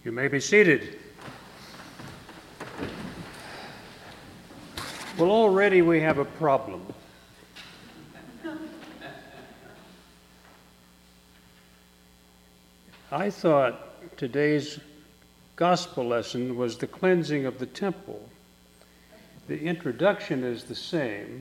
You may be seated. Well, already we have a problem. I thought today's gospel lesson was the cleansing of the temple. The introduction is the same,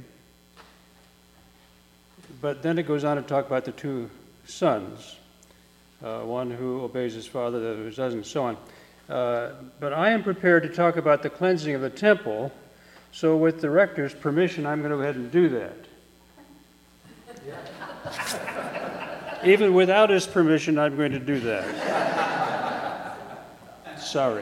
but then it goes on to talk about the two sons, one who obeys his father, the other who doesn't, so on. But I am prepared to talk about the cleansing of the temple, so with the rector's permission, I'm going to go ahead and do that. Even without his permission, I'm going to do that. Sorry.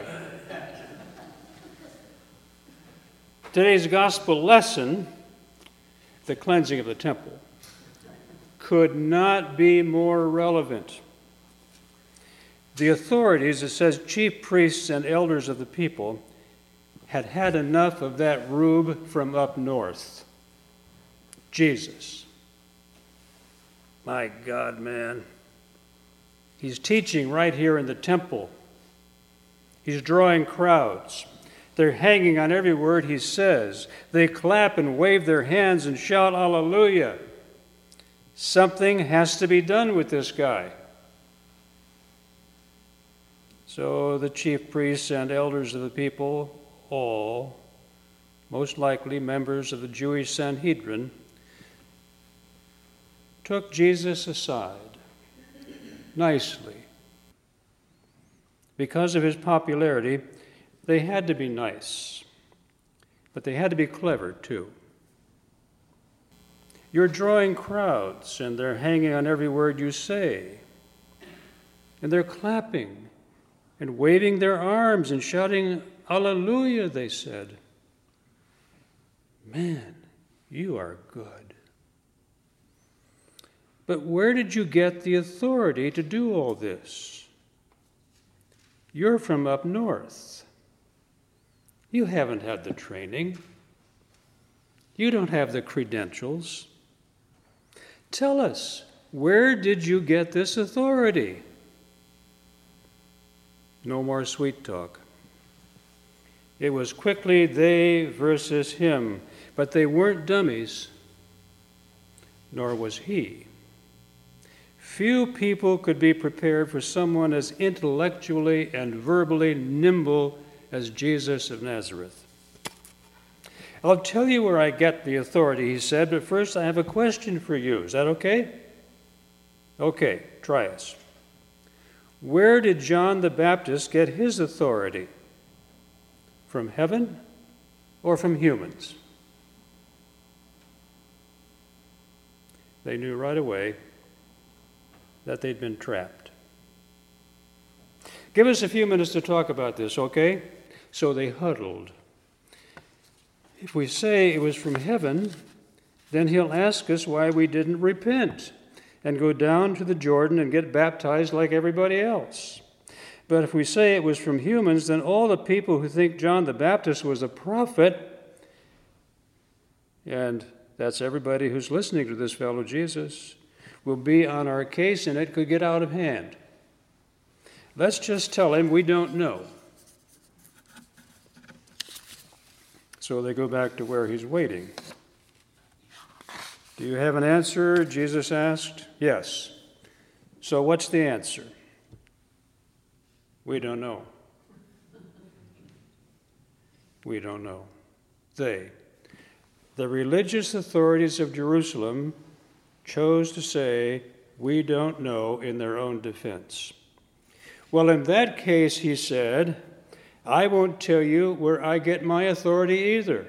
Today's gospel lesson, the cleansing of the temple, could not be more relevant. The authorities, it says chief priests and elders of the people, had had enough of that rube from up north. Jesus. My God, man. He's teaching right here in the temple. He's drawing crowds. They're hanging on every word he says. They clap and wave their hands and shout hallelujah. Something has to be done with this guy. So the chief priests and elders of the people, all, most likely members of the Jewish Sanhedrin, took Jesus aside nicely. Because of his popularity, they had to be nice, but they had to be clever too. You're drawing crowds, and they're hanging on every word you say, and they're clapping and waving their arms and shouting, hallelujah, they said. Man, you are good. But where did you get the authority to do all this? You're from up north. You haven't had the training. You don't have the credentials. Tell us, where did you get this authority? No more sweet talk. It was quickly they versus him, but they weren't dummies, nor was he. Few people could be prepared for someone as intellectually and verbally nimble as Jesus of Nazareth. I'll tell you where I get the authority, he said, but first I have a question for you. Is that okay? Okay, try us. Where did John the Baptist get his authority? From heaven or from humans? They knew right away that they'd been trapped. Give us a few minutes to talk about this, okay? So they huddled. If we say it was from heaven, then he'll ask us why we didn't repent and go down to the Jordan and get baptized like everybody else. But if we say it was from humans, then all the people who think John the Baptist was a prophet, and that's everybody who's listening to this fellow Jesus, will be on our case, and it could get out of hand. Let's just tell him we don't know. So they go back to where he's waiting. Do you have an answer? Jesus asked. Yes. So what's the answer? We don't know. We don't know. The religious authorities of Jerusalem, chose to say, we don't know in their own defense. Well, in that case, he said, I won't tell you where I get my authority either.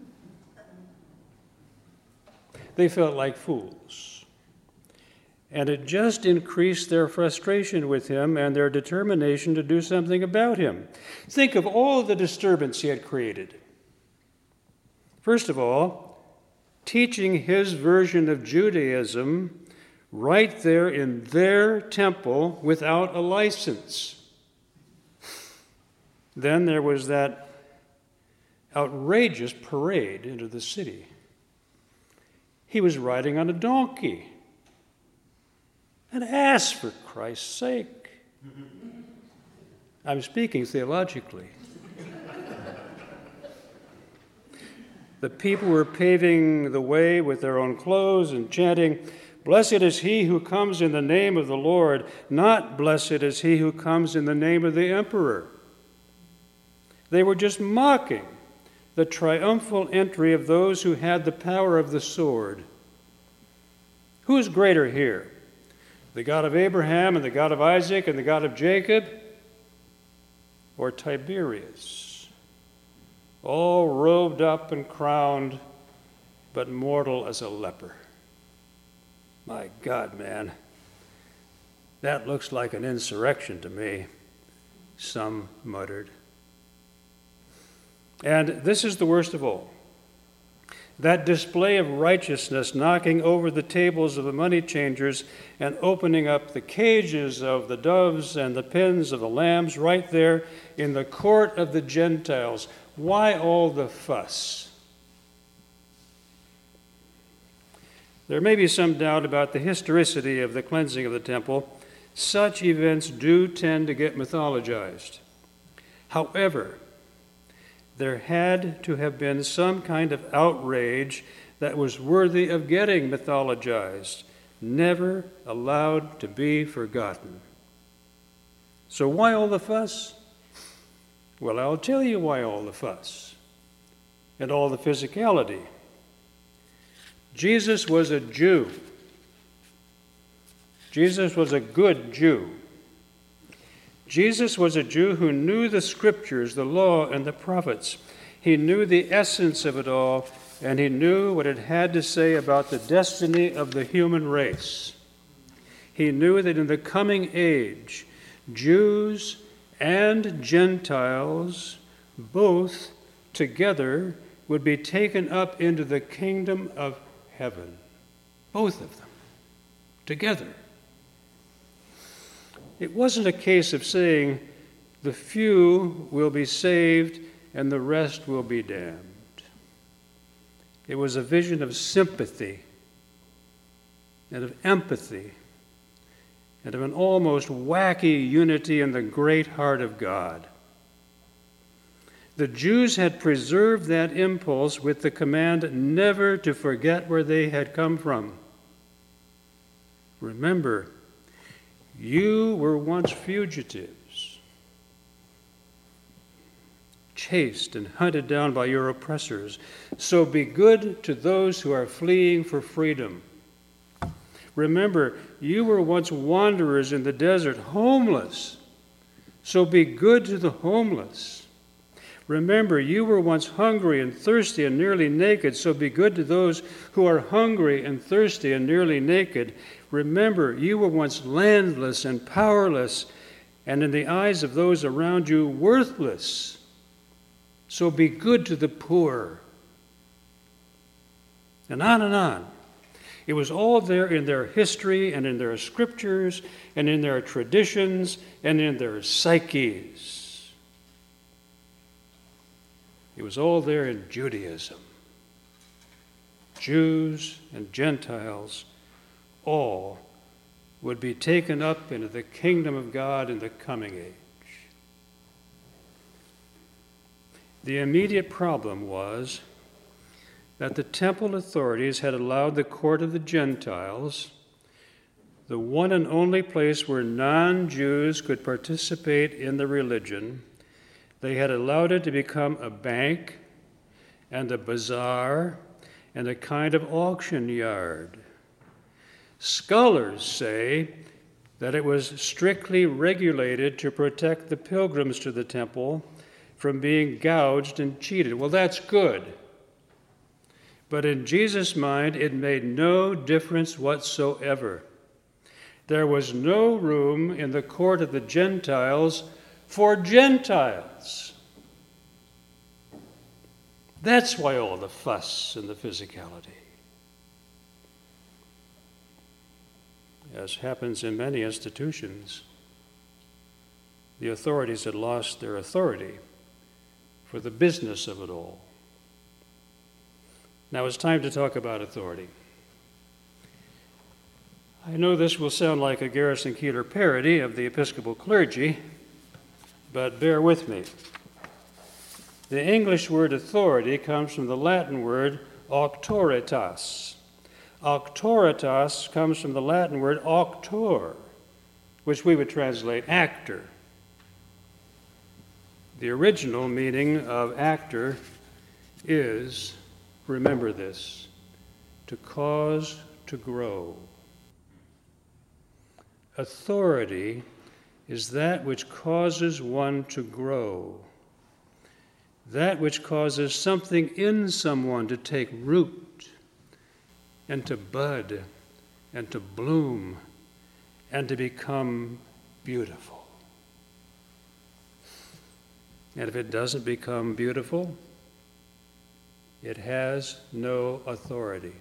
They felt like fools. And it just increased their frustration with him and their determination to do something about him. Think of all the disturbance he had created. First of all, teaching his version of Judaism right there in their temple without a license. Then there was that outrageous parade into the city. He was riding on a donkey. An ass, for Christ's sake. I'm speaking theologically. The people were paving the way with their own clothes and chanting, "Blessed is he who comes in the name of the Lord, not blessed is he who comes in the name of the emperor." They were just mocking the triumphal entry of those who had the power of the sword. Who is greater here? The God of Abraham and the God of Isaac and the God of Jacob? Or Tiberius, all robed up and crowned, but mortal as a leper? My God, man, that looks like an insurrection to me, some muttered. And this is the worst of all. That display of righteousness, knocking over the tables of the money changers and opening up the cages of the doves and the pens of the lambs right there in the court of the Gentiles. Why all the fuss? There may be some doubt about the historicity of the cleansing of the temple. Such events do tend to get mythologized. However, there had to have been some kind of outrage that was worthy of getting mythologized, never allowed to be forgotten. So why all the fuss? Well, I'll tell you why all the fuss and all the physicality. Jesus was a Jew. Jesus was a good Jew. Jesus was a Jew who knew the scriptures, the law, and the prophets. He knew the essence of it all, and he knew what it had to say about the destiny of the human race. He knew that in the coming age, Jews and Gentiles, both together, would be taken up into the kingdom of heaven. Both of them, together. It wasn't a case of saying the few will be saved and the rest will be damned. It was a vision of sympathy and of empathy and of an almost wacky unity in the great heart of God. The Jews had preserved that impulse with the command never to forget where they had come from. Remember, you were once fugitives, chased and hunted down by your oppressors. So be good to those who are fleeing for freedom. Remember, you were once wanderers in the desert, homeless. So be good to the homeless. Remember, you were once hungry and thirsty and nearly naked. So be good to those who are hungry and thirsty and nearly naked. Remember, you were once landless and powerless, and in the eyes of those around you, worthless. So be good to the poor. And on and on. It was all there in their history and in their scriptures and in their traditions and in their psyches. It was all there in Judaism. Jews and Gentiles all would be taken up into the kingdom of God in the coming age. The immediate problem was that the temple authorities had allowed the court of the Gentiles, the one and only place where non-Jews could participate in the religion, they had allowed it to become a bank and a bazaar and a kind of auction yard. Scholars say that it was strictly regulated to protect the pilgrims to the temple from being gouged and cheated. Well, that's good. But in Jesus' mind, it made no difference whatsoever. There was no room in the court of the Gentiles for Gentiles. That's why all the fuss and the physicality. As happens in many institutions, the authorities had lost their authority for the business of it all. Now it's time to talk about authority. I know this will sound like a Garrison Keillor parody of the Episcopal clergy, but bear with me. The English word authority comes from the Latin word auctoritas. Auctoritas comes from the Latin word auctor, which we would translate actor. The original meaning of actor is, remember this, to cause to grow. Authority is that which causes one to grow, that which causes something in someone to take root and to bud and to bloom and to become beautiful. And if it doesn't become beautiful, it has no authority.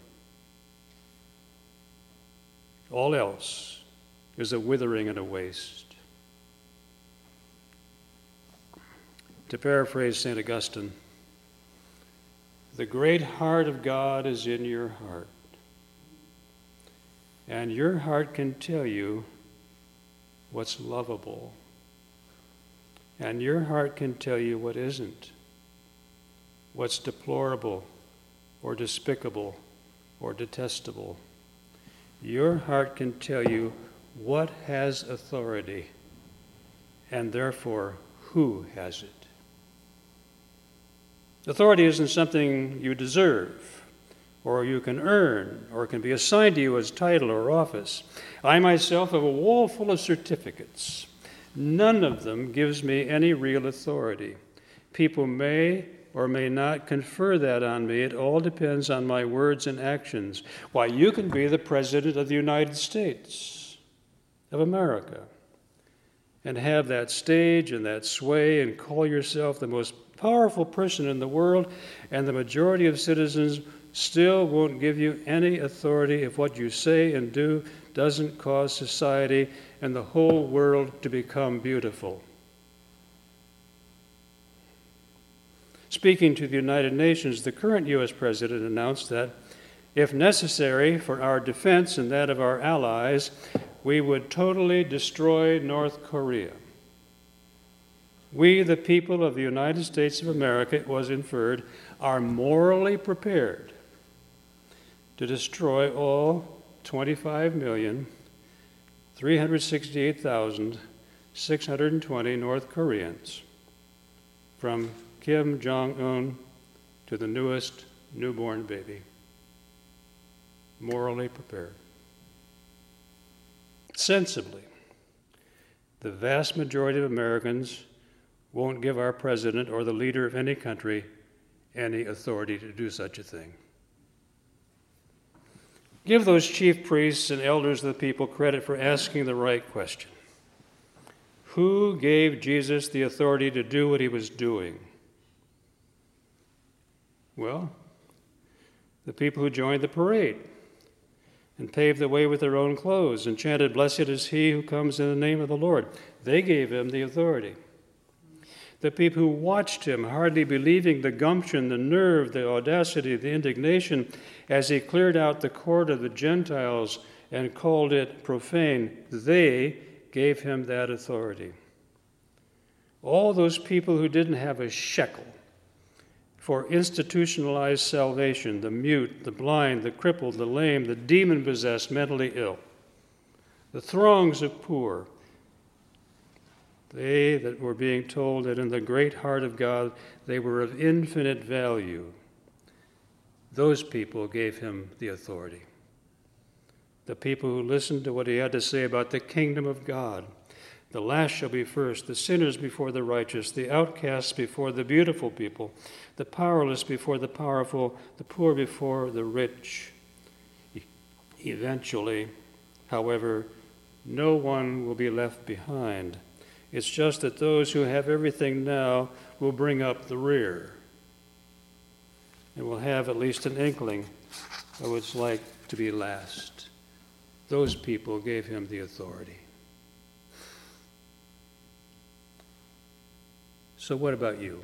All else is a withering and a waste. To paraphrase St. Augustine, the great heart of God is in your heart. And your heart can tell you what's lovable. And your heart can tell you what isn't, what's deplorable or despicable or detestable. Your heart can tell you what has authority and therefore who has it. Authority isn't something you deserve or you can earn or can be assigned to you as title or office. I myself have a wall full of certificates. None of them gives me any real authority. People may or may not confer that on me. It all depends on my words and actions. Why, you can be the President of the United States of America and have that stage and that sway and call yourself the most powerful person in the world, and the majority of citizens still won't give you any authority if what you say and do doesn't cause society and the whole world to become beautiful. Speaking to the United Nations, the current U.S. President announced that, if necessary for our defense and that of our allies, we would totally destroy North Korea. We, the people of the United States of America, it was inferred, are morally prepared to destroy all 25,368,620 North Koreans, from Kim Jong-un to the newest newborn baby. Morally prepared. Sensibly, the vast majority of Americans won't give our president or the leader of any country any authority to do such a thing. Give those chief priests and elders of the people credit for asking the right question. Who gave Jesus the authority to do what he was doing? Well, the people who joined the parade and paved the way with their own clothes and chanted, "Blessed is he who comes in the name of the Lord." They gave him the authority. The people who watched him, hardly believing the gumption, the nerve, the audacity, the indignation, as he cleared out the court of the Gentiles and called it profane, they gave him that authority. All those people who didn't have a shekel for institutionalized salvation, the mute, the blind, the crippled, the lame, the demon-possessed, mentally ill, the throngs of poor, they that were being told that in the great heart of God they were of infinite value, those people gave him the authority. The people who listened to what he had to say about the kingdom of God. The last shall be first, the sinners before the righteous, the outcasts before the beautiful people, the powerless before the powerful, the poor before the rich. Eventually, however, no one will be left behind. It's just that those who have everything now will bring up the rear and will have at least an inkling of what it's like to be last. Those people gave him the authority. So what about you?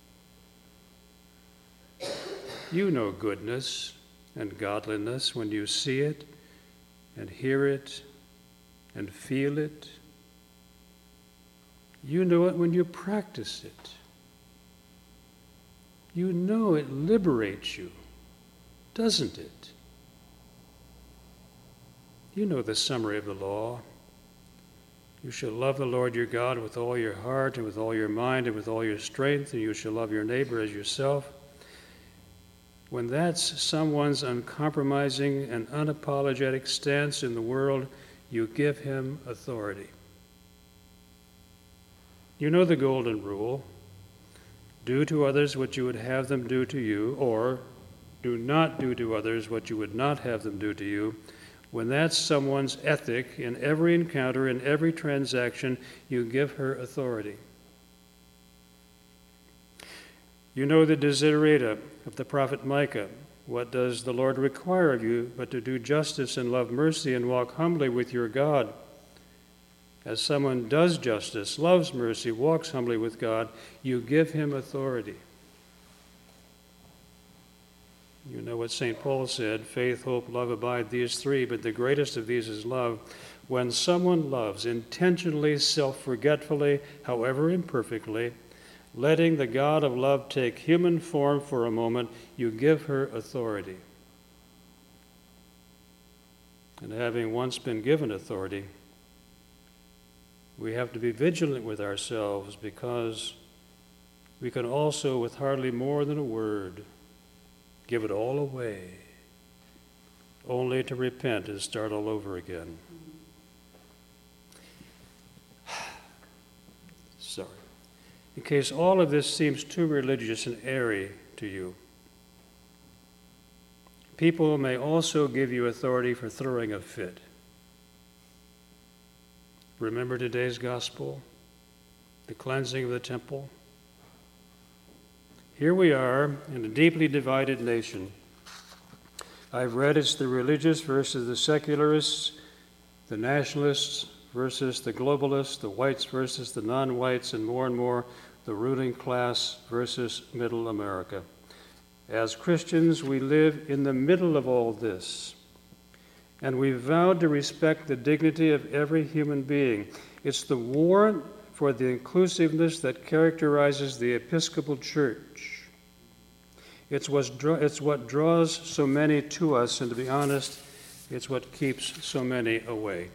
You know goodness and godliness when you see it and hear it and feel it. You know it when you practice it. You know it liberates you, doesn't it? You know the summary of the law. You shall love the Lord your God with all your heart and with all your mind and with all your strength, and you shall love your neighbor as yourself. When that's someone's uncompromising and unapologetic stance in the world, you give him authority. You know the golden rule: do to others what you would have them do to you, or do not do to others what you would not have them do to you. When that's someone's ethic in every encounter, in every transaction, you give her authority. You know the desiderata of the prophet Micah. What does the Lord require of you but to do justice and love mercy and walk humbly with your God? As someone does justice, loves mercy, walks humbly with God, you give him authority. You know what St. Paul said: faith, hope, love abide, these three, but the greatest of these is love. When someone loves intentionally, self-forgetfully, however imperfectly, letting the God of love take human form for a moment, you give her authority. And having once been given authority, we have to be vigilant with ourselves, because we can also, with hardly more than a word, give it all away, only to repent and start all over again. Sorry. In case all of this seems too religious and airy to you, people may also give you authority for throwing a fit. Remember today's gospel, the cleansing of the temple? Here we are in a deeply divided nation. I've read it's the religious versus the secularists, the nationalists versus the globalists, the whites versus the non-whites, and more, the ruling class versus middle America. As Christians, we live in the middle of all this, and we've vowed to respect the dignity of every human being. It's the warrant for the inclusiveness that characterizes the Episcopal Church. It's what draws so many to us, and to be honest, it's what keeps so many away.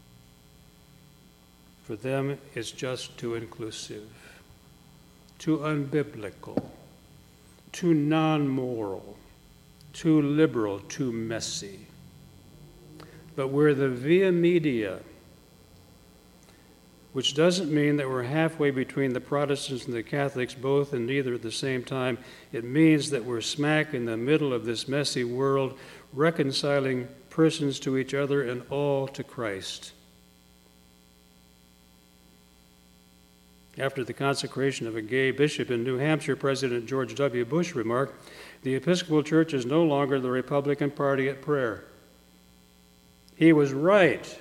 For them, it's just too inclusive, too unbiblical, too non-moral, too liberal, too messy. But we're the via media, which doesn't mean that we're halfway between the Protestants and the Catholics, both and neither at the same time. It means that we're smack in the middle of this messy world, reconciling persons to each other and all to Christ. After the consecration of a gay bishop in New Hampshire, President George W. Bush remarked, "The Episcopal Church is no longer the Republican Party at prayer." He was right.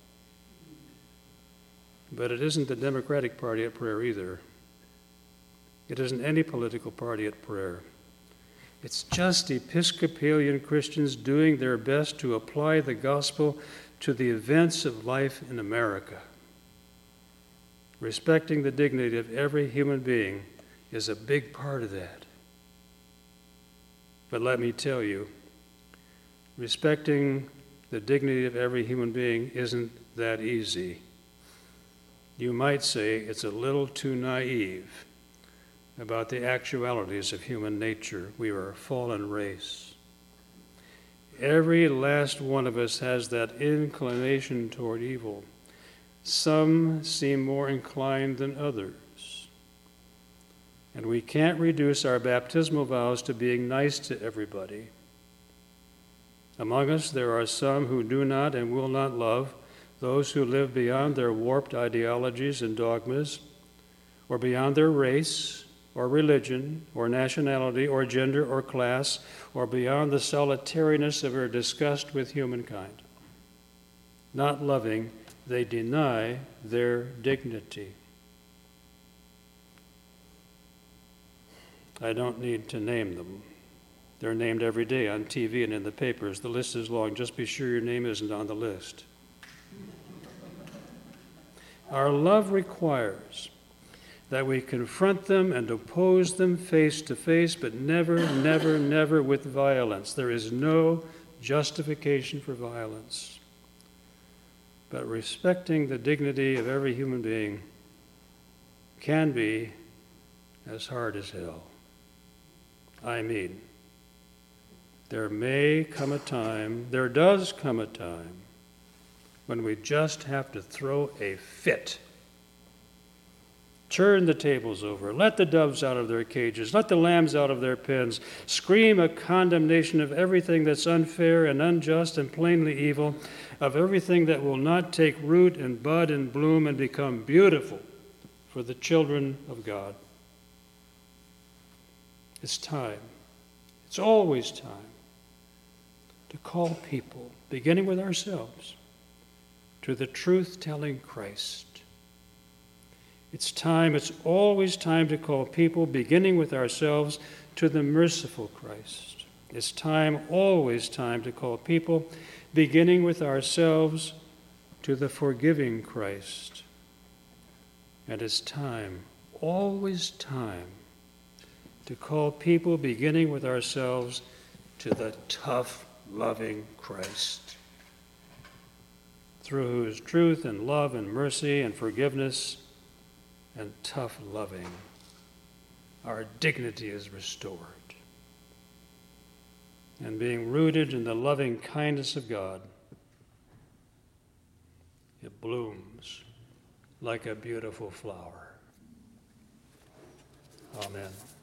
But it isn't the Democratic Party at prayer either. It isn't any political party at prayer. It's just Episcopalian Christians doing their best to apply the gospel to the events of life in America. Respecting the dignity of every human being is a big part of that. But let me tell you, respecting the dignity of every human being isn't that easy. You might say it's a little too naive about the actualities of human nature. We are a fallen race. Every last one of us has that inclination toward evil. Some seem more inclined than others. And we can't reduce our baptismal vows to being nice to everybody. Among us, there are some who do not and will not love those who live beyond their warped ideologies and dogmas, or beyond their race, or religion, or nationality, or gender, or class, or beyond the solitariness of their disgust with humankind. Not loving, they deny their dignity. I don't need to name them. They're named every day on TV and in the papers. The list is long. Just be sure your name isn't on the list. Our love requires that we confront them and oppose them face to face, but never, never, never with violence. There is no justification for violence. But respecting the dignity of every human being can be as hard as hell. I mean, there may come a time, there does come a time, when we just have to throw a fit. Turn the tables over. Let the doves out of their cages. Let the lambs out of their pens. Scream a condemnation of everything that's unfair and unjust and plainly evil, of everything that will not take root and bud and bloom and become beautiful for the children of God. It's time. It's always time to call people, beginning with ourselves, to the truth-telling Christ. It's always time to call people, beginning with ourselves, to the merciful Christ. It's always time to call people, beginning with ourselves, to the forgiving Christ. And it's always time, to call people, beginning with ourselves, to the tough, loving Christ, through whose truth and love and mercy and forgiveness and tough loving, our dignity is restored. And being rooted in the loving kindness of God, it blooms like a beautiful flower. Amen.